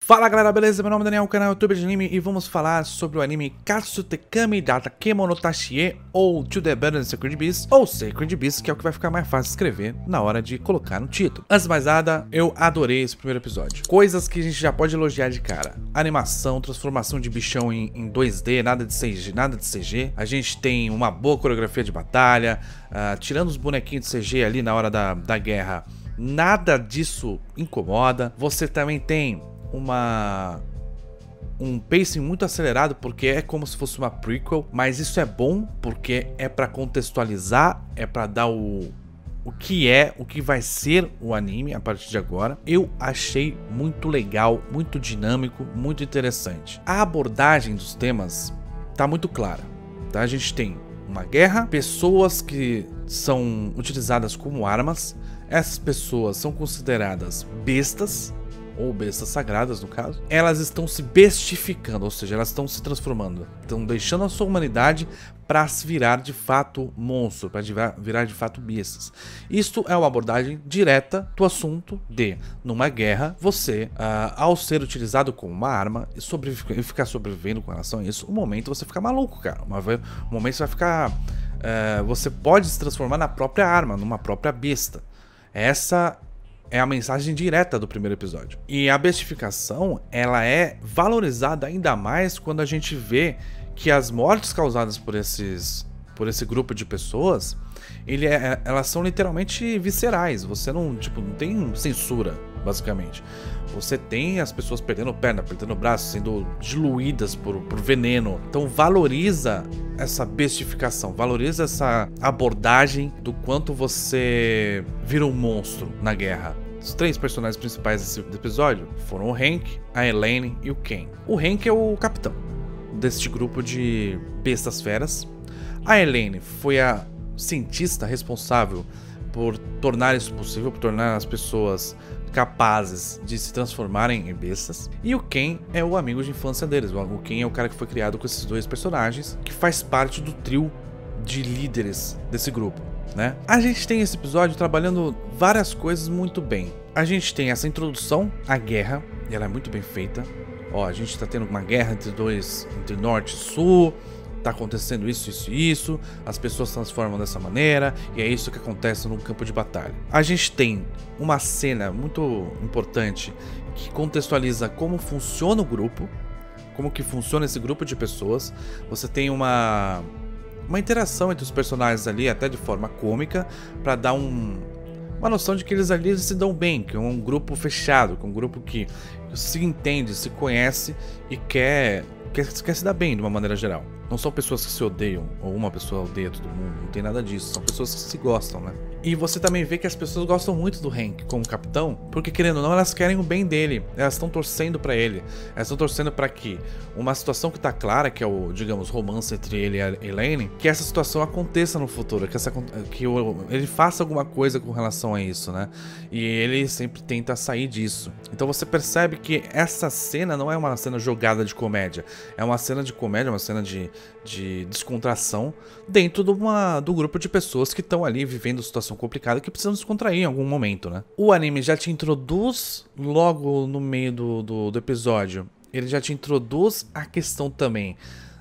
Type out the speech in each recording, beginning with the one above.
Fala galera, beleza? Meu nome é Daniel, canal YouTube de anime, e vamos falar sobre o anime Katsutekami Data Kemono Tashie, ou To the Battle Sacred Beast, ou Sacred Beast, que é o que vai ficar mais fácil de escrever na hora de colocar no título. Antes de mais nada, eu adorei esse primeiro episódio. Coisas que a gente já pode elogiar de cara: animação, transformação de bichão em 2D, nada de CG. A gente tem uma boa coreografia de batalha, tirando os bonequinhos de CG ali na hora da guerra, nada disso incomoda. Você também tem um pacing muito acelerado, porque é como se fosse uma prequel, mas isso é bom porque é pra contextualizar, é pra dar o que vai ser o anime a partir de agora. Eu achei muito legal, muito dinâmico, muito interessante. A abordagem dos temas tá muito clara, tá? A gente tem uma guerra, pessoas que são utilizadas como armas. Essas pessoas são consideradas bestas, ou bestas sagradas no caso. Elas estão se bestificando, ou seja, elas estão se transformando, estão deixando a sua humanidade para se virar de fato monstro, para virar de fato bestas. Isto é uma abordagem direta do assunto de, numa guerra, você, ao ser utilizado como uma arma e ficar sobrevivendo com relação a isso, um momento você fica maluco, cara. Um momento você vai ficar... você pode se transformar na própria arma, numa própria besta. Essa é a mensagem direta do primeiro episódio. E a bestificação, ela é valorizada ainda mais quando a gente vê que as mortes causadas por esse grupo de pessoas, elas são literalmente viscerais. Você não tem censura, basicamente. Você tem as pessoas perdendo perna, perdendo braço, sendo diluídas por veneno. Então valoriza essa bestificação, valoriza essa abordagem do quanto você vira um monstro na guerra. Os três personagens principais desse episódio foram o Hank, a Elaine e o Ken. O Hank é o capitão deste grupo de bestas feras. A Elaine foi a cientista responsável por tornar isso possível, por tornar as pessoas capazes de se transformarem em bestas. E o Ken é o amigo de infância deles. O Ken é o cara que foi criado com esses dois personagens, que faz parte do trio de líderes desse grupo, né? A gente tem esse episódio trabalhando várias coisas muito bem. A gente tem essa introdução à guerra, e ela é muito bem feita. Ó, a gente tá tendo uma guerra entre norte e sul. Tá acontecendo isso, as pessoas se transformam dessa maneira, e é isso que acontece no campo de batalha. A gente tem uma cena muito importante que contextualiza como funciona o grupo, como que funciona esse grupo de pessoas. Você tem uma interação entre os personagens ali, até de forma cômica, para dar uma noção de que eles ali se dão bem, que é um grupo fechado, que é um grupo que se entende, se conhece e quer se dar bem de uma maneira geral. Não são pessoas que se odeiam, ou uma pessoa odeia todo mundo, não tem nada disso. São pessoas que se gostam, né? E você também vê que as pessoas gostam muito do Hank como capitão, porque querendo ou não, elas querem o bem dele. Elas estão torcendo pra ele. Elas estão torcendo pra que uma situação que tá clara, que é o, digamos, romance entre ele e a Elaine, que essa situação aconteça no futuro, que ele faça alguma coisa com relação a isso, né? E ele sempre tenta sair disso. Então você percebe que essa cena não é uma cena jogada de comédia. É uma cena de comédia, uma cena de descontração dentro do grupo de pessoas que estão ali vivendo situação complicada, que precisam descontrair em algum momento, né? O anime já te introduz logo no meio do episódio, ele já te introduz a questão também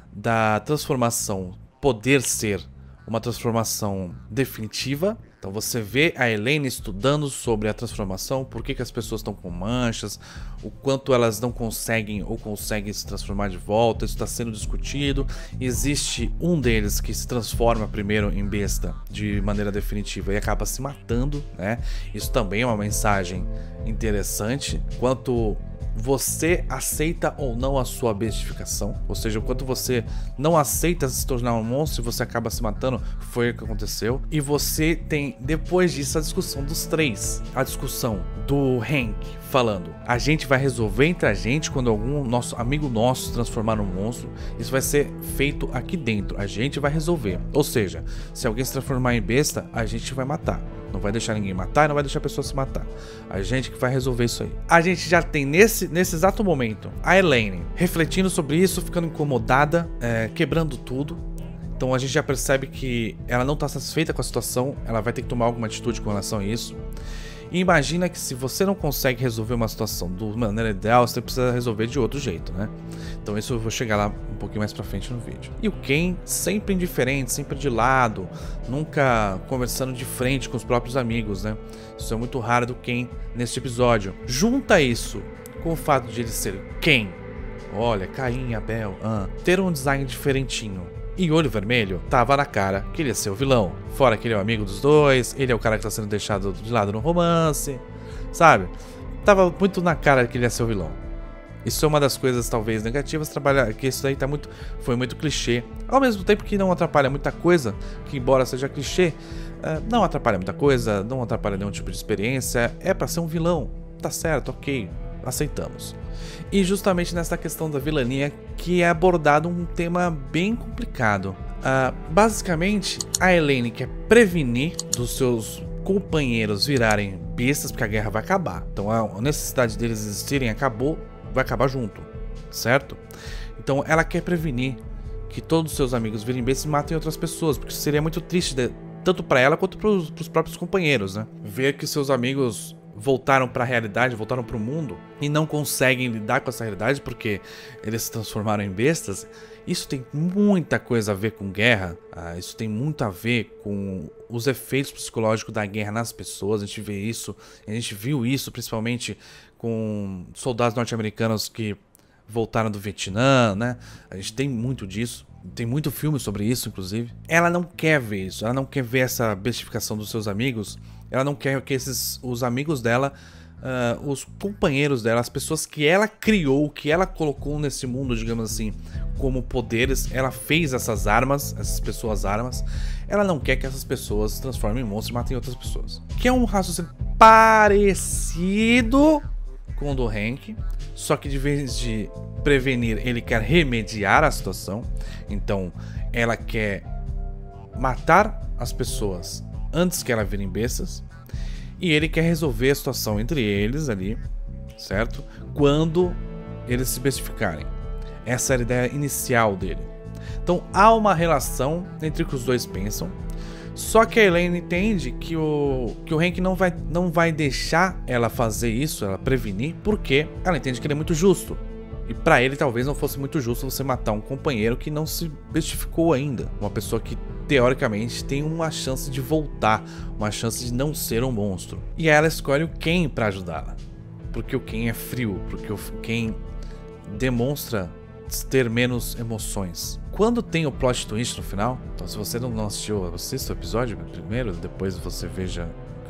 da transformação poder ser uma transformação definitiva. Então você vê a Elaine estudando sobre a transformação, por que as pessoas estão com manchas, o quanto elas não conseguem ou conseguem se transformar de volta. Isso está sendo discutido. Existe um deles que se transforma primeiro em besta de maneira definitiva e acaba se matando, né? Isso também é uma mensagem interessante quanto você aceita ou não a sua bestificação, ou seja, o quanto você não aceita se tornar um monstro e você acaba se matando, foi o que aconteceu. E você tem, depois disso, a discussão dos três, a discussão do Hank falando: a gente vai resolver entre a gente quando algum amigo nosso se transformar num monstro, isso vai ser feito aqui dentro, a gente vai resolver. Ou seja, se alguém se transformar em besta, a gente vai matar. Não vai deixar ninguém matar e não vai deixar a pessoa se matar. A gente que vai resolver isso aí. A gente já tem nesse exato momento a Elaine refletindo sobre isso, ficando incomodada, quebrando tudo. Então a gente já percebe que ela não está satisfeita com a situação, ela vai ter que tomar alguma atitude com relação a isso. E imagina que se você não consegue resolver uma situação de maneira ideal, você precisa resolver de outro jeito, né? Então isso eu vou chegar lá um pouquinho mais pra frente no vídeo. E o Ken, sempre indiferente, sempre de lado, nunca conversando de frente com os próprios amigos, né? Isso é muito raro do Ken neste episódio. Junta isso com o fato de ele ser Ken, olha, Caim, Abel, ter um design diferentinho e olho vermelho, tava na cara que ele ia ser o vilão. Fora que ele é o amigo dos dois, ele é o cara que tá sendo deixado de lado no romance, sabe? Tava muito na cara que ele ia ser o vilão. Isso é uma das coisas talvez negativas, que isso daí foi muito clichê. Ao mesmo tempo que não atrapalha muita coisa, que embora seja clichê, não atrapalha muita coisa, não atrapalha nenhum tipo de experiência, é pra ser um vilão, tá certo, ok, aceitamos. E justamente nessa questão da vilania que é abordado um tema bem complicado. Basicamente, a Elaine quer prevenir dos seus companheiros virarem bestas, porque a guerra vai acabar. Então a necessidade deles existirem vai acabar junto, certo? Então ela quer prevenir que todos os seus amigos virem bestas e matem outras pessoas, porque seria muito triste, tanto para ela quanto para os próprios companheiros, né? Ver que seus amigos voltaram para a realidade, voltaram para o mundo e não conseguem lidar com essa realidade porque eles se transformaram em bestas. Isso tem muita coisa a ver com guerra, isso tem muito a ver com os efeitos psicológicos da guerra nas pessoas. A gente viu isso principalmente com soldados norte-americanos que voltaram do Vietnã, né? A gente tem muito disso. Tem muito filme sobre isso, inclusive. Ela não quer ver isso, ela não quer ver essa bestificação dos seus amigos. Ela não quer que os amigos dela, os companheiros dela, as pessoas que ela criou, que ela colocou nesse mundo, digamos assim, como poderes, ela fez essas pessoas armas. Ela não quer que essas pessoas se transformem em monstros e matem outras pessoas. Que é um raciocínio parecido com o do Hank, só que de vez de prevenir, ele quer remediar a situação. Então, ela quer matar as pessoas antes que elas virem bestas, e ele quer resolver a situação entre eles ali, certo? Quando eles se bestificarem. Essa era a ideia inicial dele. Então há uma relação entre o que os dois pensam, só que a Elaine entende que o Hank não vai deixar ela fazer isso, ela prevenir, porque ela entende que ele é muito justo. E pra ele talvez não fosse muito justo você matar um companheiro que não se bestificou ainda. Uma pessoa que teoricamente tem uma chance de voltar, uma chance de não ser um monstro. E ela escolhe o Ken pra ajudá-la. Porque o Ken é frio, porque o Ken demonstra ter menos emoções. Quando tem o plot twist no final, então se você não assistiu, assista o episódio primeiro, depois você veja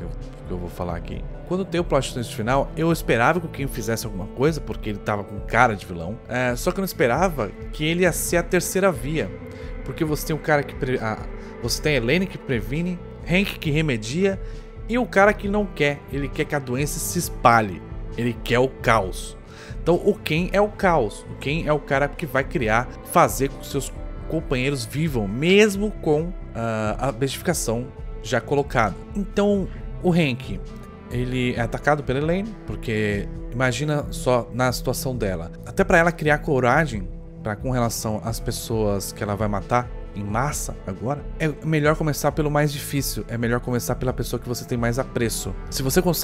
o que eu vou falar aqui. Quando tem o plot twist final, eu esperava que o Ken fizesse alguma coisa, porque ele tava com cara de vilão. Só que eu não esperava que ele ia ser a terceira via. Porque você tem um cara que... você tem a Elaine que previne, Hank que remedia, e o cara que não quer. Ele quer que a doença se espalhe. Ele quer o caos. Então o Ken é o caos. O Ken é o cara que vai fazer com que seus companheiros vivam, mesmo com a bestificação já colocada. Então o Hank, ele é atacado pela Elaine, porque imagina só na situação dela. Até pra ela criar coragem com relação às pessoas que ela vai matar em massa agora, é melhor começar pelo mais difícil, é melhor começar pela pessoa que você tem mais apreço. Se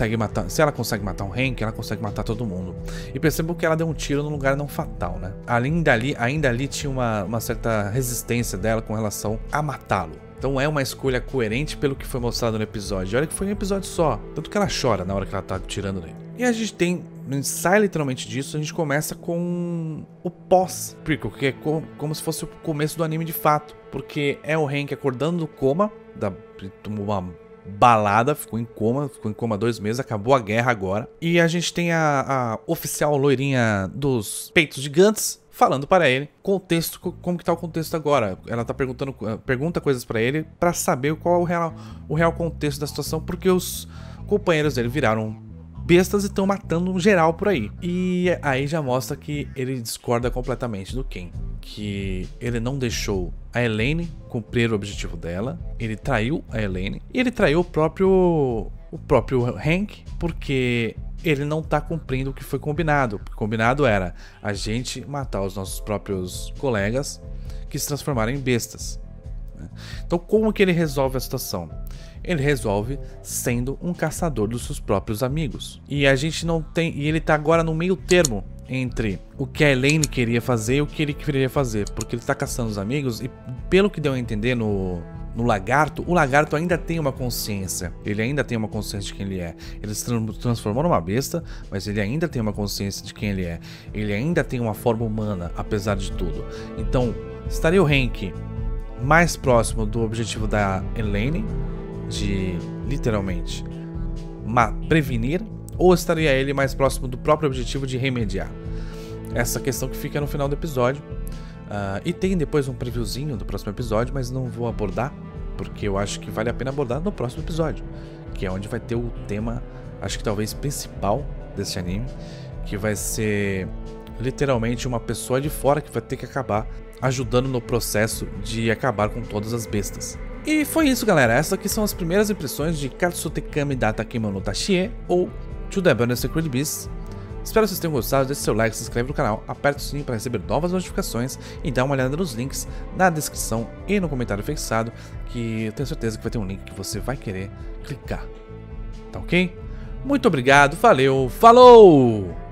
ela consegue matar um Hank, ela consegue matar todo mundo. E percebam que ela deu um tiro num lugar não fatal, né? Ainda ali tinha uma certa resistência dela com relação a matá-lo. Então é uma escolha coerente pelo que foi mostrado no episódio. Olha que foi um episódio só, tanto que ela chora na hora que ela tá tirando nele. E a gente sai literalmente disso, a gente começa com o pós-prequel, que é como se fosse o começo do anime de fato. Porque é o Hank acordando do coma, tomou uma balada, ficou em coma 2 meses, acabou a guerra agora. E a gente tem a oficial loirinha dos peitos gigantes falando para ele como que tá o contexto agora. Ela tá pergunta coisas para ele para saber qual é o real contexto da situação, porque os companheiros dele viraram bestas e estão matando um geral por aí. E aí já mostra que ele discorda completamente do Ken, que ele não deixou a Elaine cumprir o objetivo dela, ele traiu a Elaine e ele traiu o próprio Hank, porque ele não tá cumprindo o que foi combinado. O combinado era a gente matar os nossos próprios colegas que se transformaram em bestas. Então como que ele resolve a situação? ele resolve sendo um caçador dos seus próprios amigos. E a gente não tem... E ele tá agora no meio termo entre o que a Elaine queria fazer e o que ele queria fazer. Porque ele tá caçando os amigos e, pelo que deu a entender no lagarto, o lagarto ainda tem uma consciência. Ele ainda tem uma consciência de quem ele é. Ele se transformou numa besta, mas ele ainda tem uma consciência de quem ele é. Ele ainda tem uma forma humana, apesar de tudo. Então, estaria o Hank mais próximo do objetivo da Elaine, de literalmente prevenir, ou estaria ele mais próximo do próprio objetivo de remediar? Essa questão que fica no final do episódio. E tem depois um previewzinho do próximo episódio, mas não vou abordar, porque eu acho que vale a pena abordar no próximo episódio, que é onde vai ter o tema, acho que talvez principal desse anime, que vai ser literalmente uma pessoa de fora que vai ter que acabar ajudando no processo de acabar com todas as bestas. E foi isso, galera. Essas aqui são as primeiras impressões de Katsutekami Data Kemono Tashie, ou To the Abandoned Sacred Beasts. Espero que vocês tenham gostado, deixe seu like, se inscreve no canal, aperte o sininho para receber novas notificações e dá uma olhada nos links na descrição e no comentário fixado, que eu tenho certeza que vai ter um link que você vai querer clicar. Tá ok? Muito obrigado, valeu, falou!